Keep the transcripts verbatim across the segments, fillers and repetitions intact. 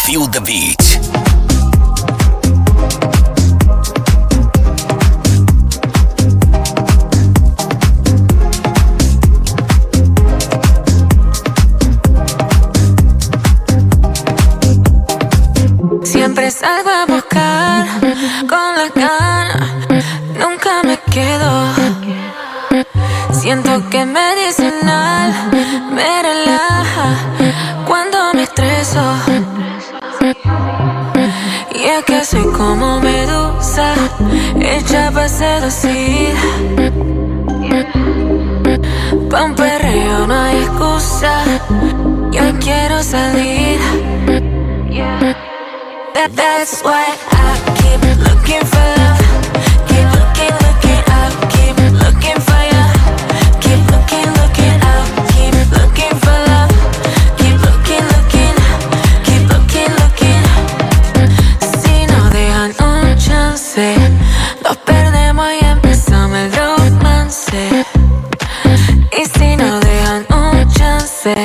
Feel the beat. Siempre salgo a buscar con las ganas, nunca me quedo. Siento que es medicinal, me relaja cuando me estreso. Y es que soy como medusa, hecha para seducir. Pa' un perreo no hay excusa, yo quiero salir. That, that's why I keep looking for love. Keep looking, looking out. Keep looking for you. Keep looking, looking out. Keep looking for love. Keep looking, looking. Keep looking, looking. Si no dejan un chance, nos perdemos y empezamos el romance. Y si no dejan un chance,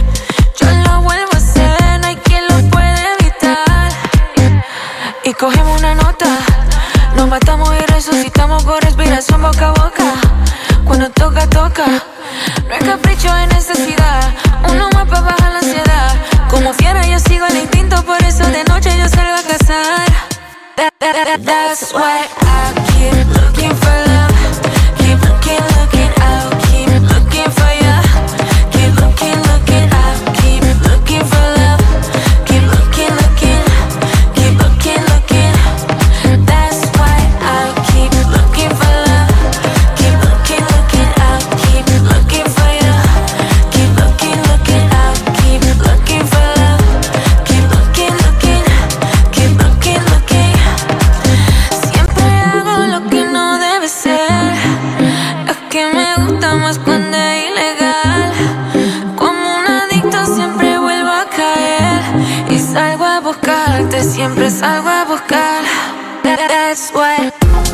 y cogemos una nota, nos matamos y resucitamos con respiración boca a boca. Cuando toca, toca, no es capricho, es necesidad. Uno más para bajar la ansiedad. Como fiera yo sigo el instinto, por eso de noche yo salgo a cazar. That, that, that, that's why I keep looking for love. Keep looking, looking out. Keep looking for you. Keep looking, looking out. Keep looking for love. Keep looking, looking. Keep looking, looking. That's why I keep looking for love. Keep looking, looking out. Keep looking for you. Keep looking, looking out. Keep looking for love. Keep looking, looking. Keep looking, looking. Siempre hago lo que no debe ser. Es que me gusta más cuando es ilegal. Como un adicto siempre vuelvo a caer. Y salgo a buscarte, siempre salgo a buscar. That, that's why.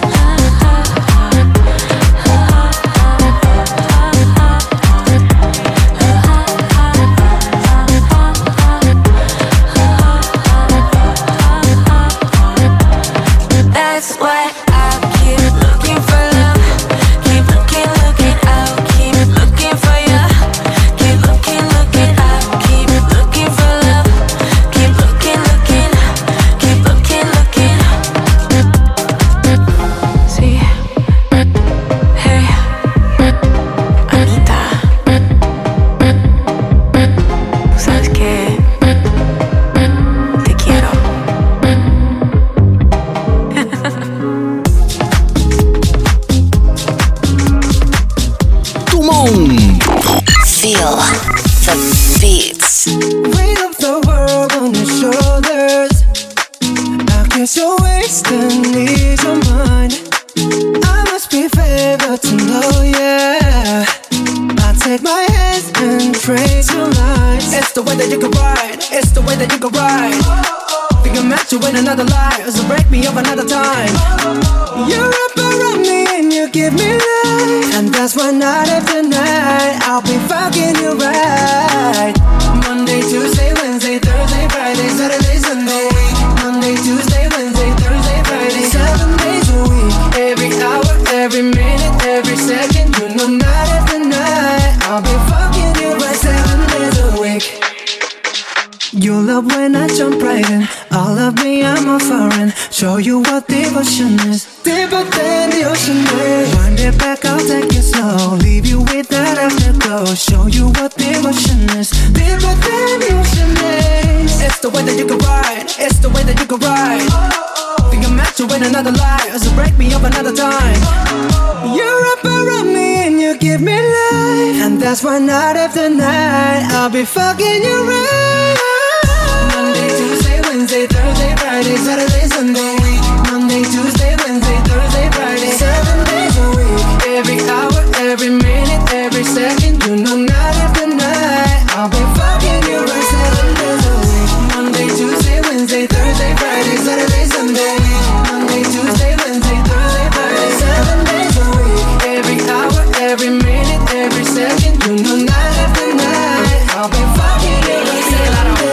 That's why I keep looking for love. Keep looking, looking out. Keep looking for you. Keep looking, looking out. Keep looking for love. Keep looking, looking. Keep looking, looking. Sí. Hey, Anita. ¿Sabes qué? Te quiero. Come on. Feel the beats. Weight of the world on your shoulders. I guess you're wasting ease of mind. I must be favored to know, yeah. I take my hands and trace your lines. It's the way that you can ride. It's the way that you can ride. Think I'm meant to win another life, so break me up another time. You wrap around me and you give me life, and that's why night after night I'll be fucking you right. Monday, Tuesday, Wednesday, Thursday, Friday, Saturday, Sunday. Monday, Tuesday, Wednesday, Thursday, Friday, seven days a week. Every hour, every minute, every second. You know night after night I'll be fucking you right seven days a week. You love when I jump right in. All of me, I'm a foreign. Show you what devotion is. Deeper than the ocean is. Wind it back, I'll take it slow. Leave you with that afterglow. Show you what devotion is. Deeper than the ocean is. It's the way that you can ride. It's the way that you can ride. Think I'm meant to win another life, so break me up another time. You wrap around me and you give me life, and that's why night after night I'll be fucking you right. Monday, Tuesday, Wednesday, Thursday, Friday, Saturday, Sunday. Monday, Tuesday, Wednesday, Thursday, Friday, seven days a week. Every hour, every minute, every second. You know night after night I'll be fucking you right seven days a week. Monday, Tuesday, Wednesday, Thursday, Friday, Saturday, Sunday. Monday, Tuesday, Wednesday, Thursday, Friday, seven days a week. Every hour, every minute, every second. You know night after night I'll be fucking you right seven days a week.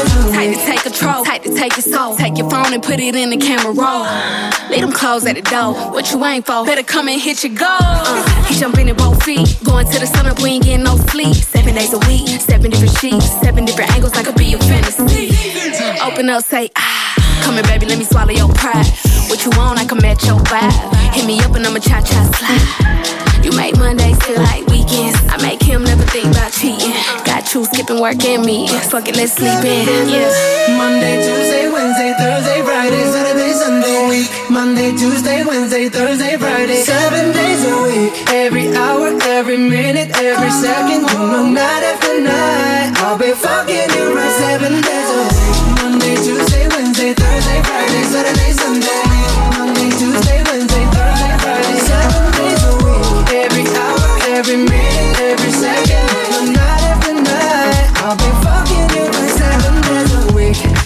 like to take your soul. Take your phone and put it in the camera roll. Leave them clothes at the door. What you ain't for? Better come and hit your goal. Uh, he jumping in both feet. Going to the sun up, we ain't getting no sleep. Seven days a week, seven different sheets, seven different angles, like a be a fantasy. Open up, say ah. Come here, baby, let me swallow your pride. What you want, I can match your vibe. Hit me up and I'ma cha-cha slide. You make Mondays feel like weekends. I make him never think about cheating. Got you skipping work and me. Fuck it, let's sleep in, yeah. Monday, Tuesday, Wednesday, Thursday, Friday, Saturday, Sunday, week. Monday, Tuesday, Wednesday, Thursday, Friday, seven days a week. Every hour, every minute, every second, no night after night, I'll be fucking you right seven days a week. Monday, Tuesday, Wednesday, Thursday, Friday, Saturday, Sunday. Monday, Tuesday, Wednesday, Thursday, Friday, seven days a week. Every hour, every minute, every second, no night after night, I'll be fucking you right seven days a week.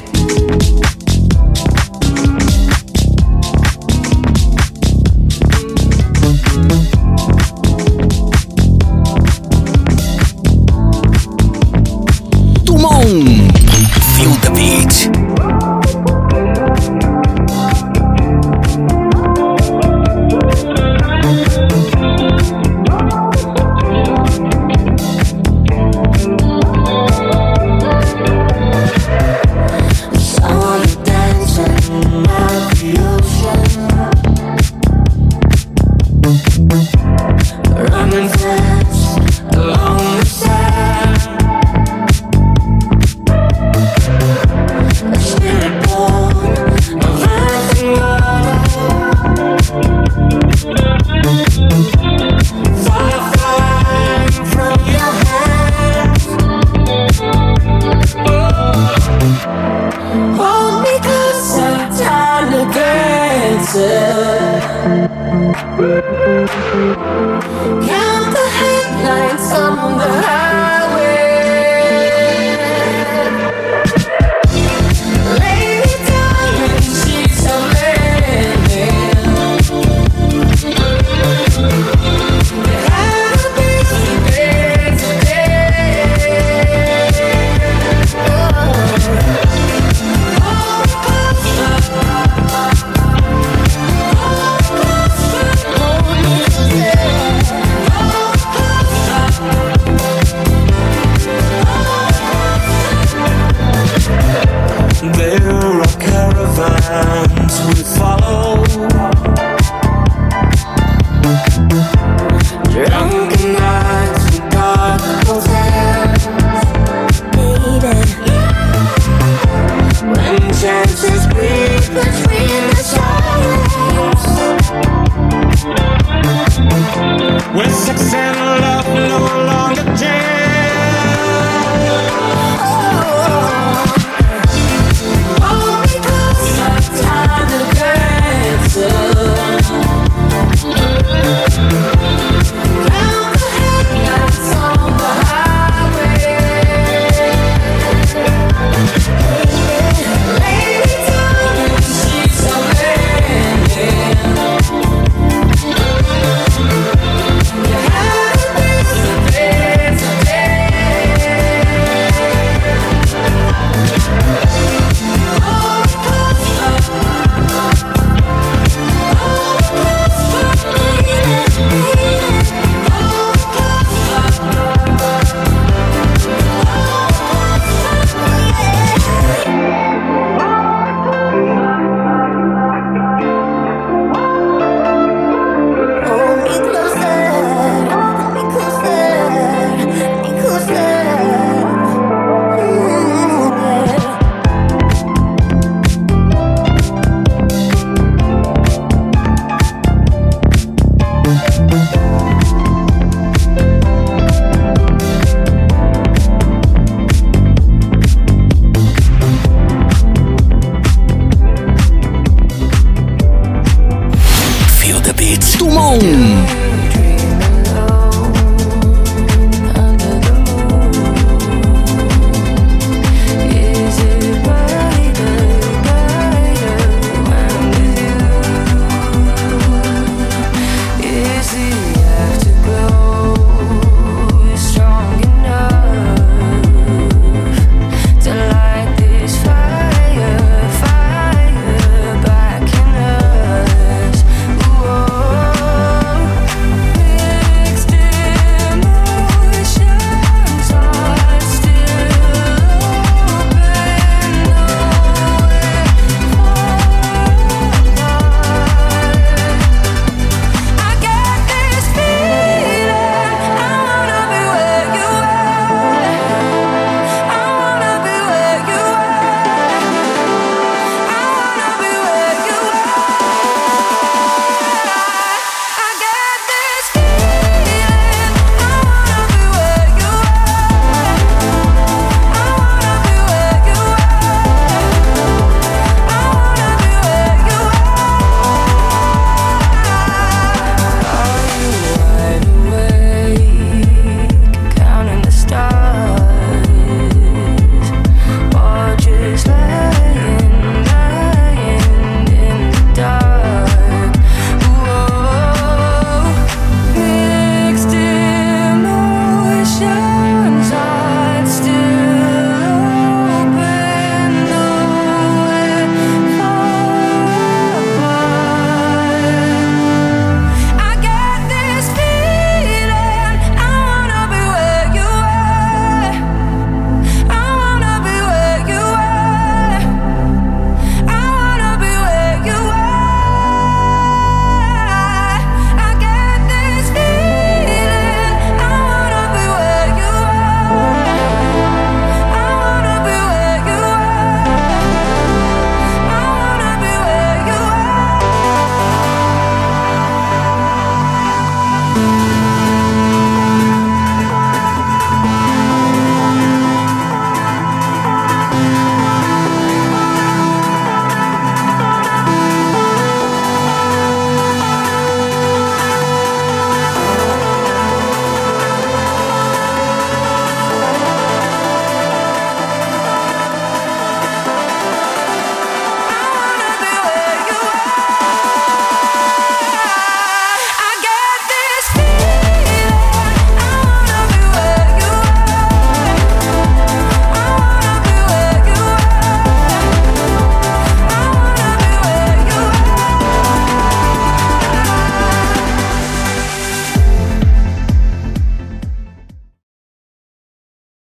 Feel the beat. Count the headlights on the highway. Lay me down in sheets of linen. Had a busy day today. There are caravans we follow, drunken nights in dark hotels, baby. When chances